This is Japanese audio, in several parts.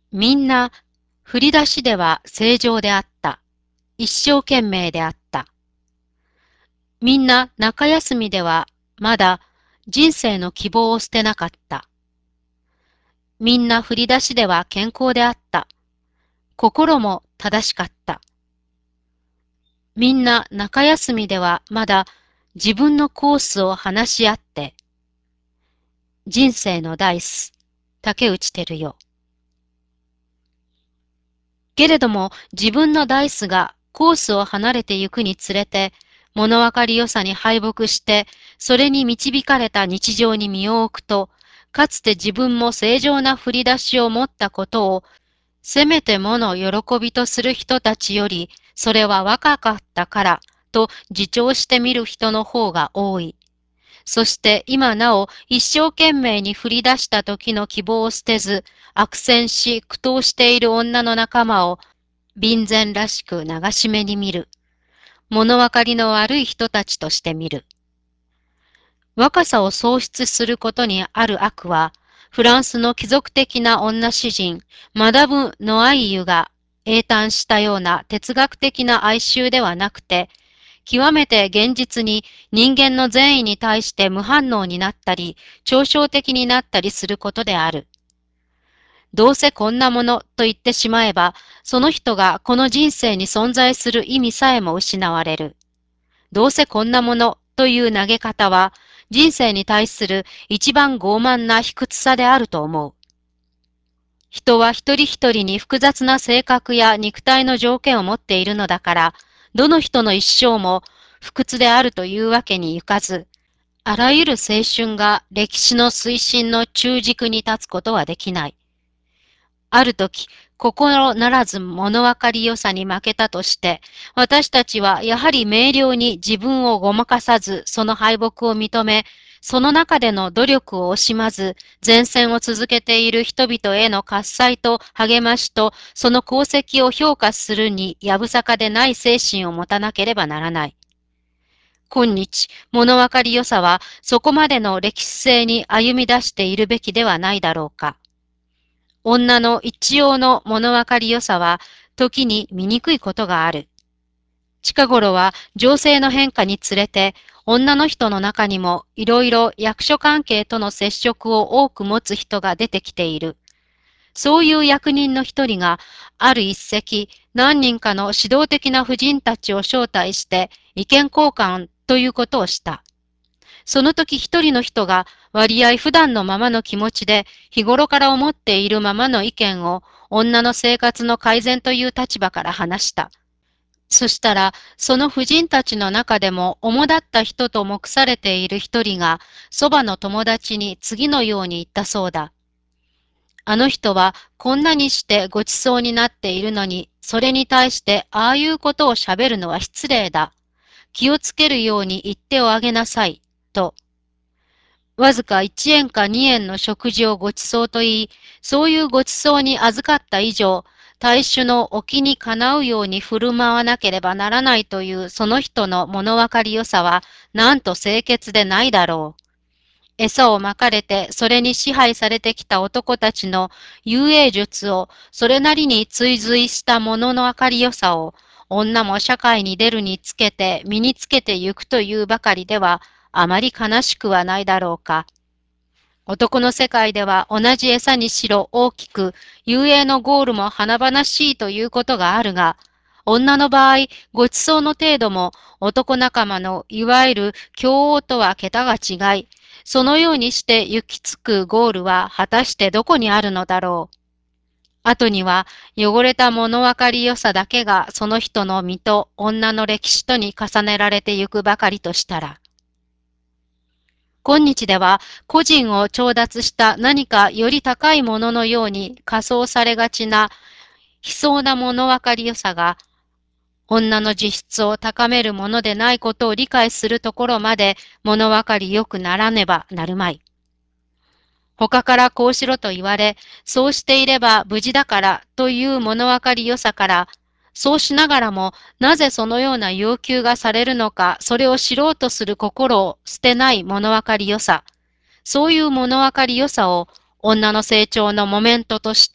みんな、振り出しでは正常であった。一生懸命であった。みんな中休みではまだ人生の希望を捨てなかった。みんな振り出しでは健康であった。心も正しかった。みんな中休みではまだ自分のコースを話し合って、人生のダイス、竹内照代。けれども自分のダイスがコースを離れてゆくにつれて、物分かりよさに敗北して、それに導かれた日常に身を置くと、かつて自分も正常な振り出しを持ったことを、せめてもの喜びとする人たちより、それは若かったから、と自重してみる人の方が多い。そして今なお一生懸命に振り出した時の希望を捨てず、悪戦し苦闘している女の仲間を、便然らしく流し目に見る。物分かりの悪い人たちとして見る。若さを喪失することにある悪は、フランスの貴族的な女詩人、マダム・ノアイユが英嘆したような哲学的な哀愁ではなくて、極めて現実に人間の善意に対して無反応になったり、嘲笑的になったりすることである。どうせこんなものと言ってしまえば、その人がこの人生に存在する意味さえも失われる。どうせこんなものという投げ方は、人生に対する一番傲慢な卑屈さであると思う。人は一人一人に複雑な性格や肉体の条件を持っているのだから、どの人の一生も不屈であるというわけにいかず、あらゆる青春が歴史の推進の中軸に立つことはできない。あるとき、心ならず物分かりよさに負けたとして、私たちはやはり明瞭に自分をごまかさず、その敗北を認め、その中での努力を惜しまず、前線を続けている人々への喝采と励ましと、その功績を評価するにやぶさかでない精神を持たなければならない。今日、物分かりよさは、そこまでの歴史性に歩み出しているべきではないだろうか。女の一様の物分かりよさは、時に醜いことがある。近頃は情勢の変化につれて、女の人の中にもいろいろ役所関係との接触を多く持つ人が出てきている。そういう役人の一人が、ある一席、何人かの指導的な婦人たちを招待して意見交換ということをした。その時一人の人が割合普段のままの気持ちで日頃から思っているままの意見を女の生活の改善という立場から話した。そしたら、その婦人たちの中でも主だった人と目されている一人が、そばの友達に次のように言ったそうだ。あの人はこんなにしてごちそうになっているのに、それに対してああいうことを喋るのは失礼だ。気をつけるように言っておあげなさい。と。わずか1円か2円の食事をご馳走と言い、そういうご馳走に預かった以上、大衆のお気にかなうように振る舞わなければならないというその人の物分かりよさは、なんと清潔でないだろう。餌をまかれてそれに支配されてきた男たちの遊泳術をそれなりに追随した物の分かりよさを女も社会に出るにつけて身につけてゆくというばかりではあまり悲しくはないだろうか。男の世界では同じ餌にしろ大きく遊泳のゴールも華々しいということがあるが、女の場合、ご馳走の程度も男仲間のいわゆる共王とは桁が違い、そのようにして行き着くゴールは果たしてどこにあるのだろう。後には汚れた物分かりよさだけがその人の身と女の歴史とに重ねられてゆくばかりとしたら。今日では個人を調達した何かより高いもののように仮想されがちな悲壮な物分かりよさが女の自質を高めるものでないことを理解するところまで物分かりよくならねばなるまい。他からこうしろと言われ、そうしていれば無事だからという物分かりよさから、そうしながらもなぜそのような要求がされるのか、それを知ろうとする心を捨てない物分かりよさ、そういう物分かりよさを女の成長のモメントとして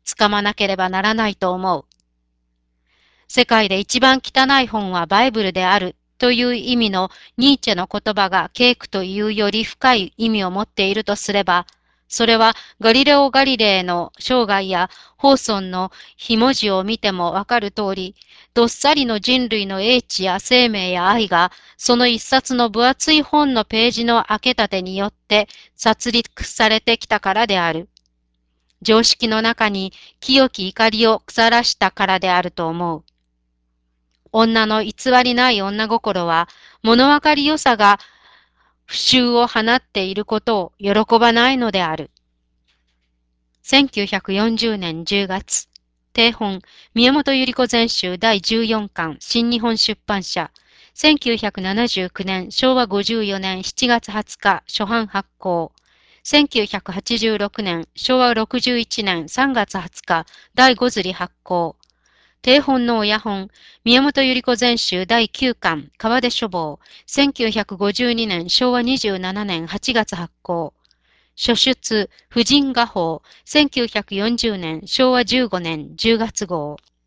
つかまなければならないと思う。世界で一番汚い本はバイブルであるという意味のニーチェの言葉がケークというより深い意味を持っているとすれば、それはガリレオ・ガリレイの生涯やホーソンのひも字を見てもわかる通り、どっさりの人類の英知や生命や愛が、その一冊の分厚い本のページの開け立てによって殺戮されてきたからである。常識の中に清き怒りを腐らしたからであると思う。女の偽りない女心は、物分かりよさが不臭を放っていることを喜ばないのである。1940年10月、定本、宮本百合子全集第14巻、新日本出版社、1979年、昭和54年7月20日、初版発行、1986年、昭和61年3月20日、第5釣り発行、定本の親本、宮本百合子全集第9巻、川出書房、1952年、昭和27年8月発行。書出、婦人画報、1940年、昭和15年10月号。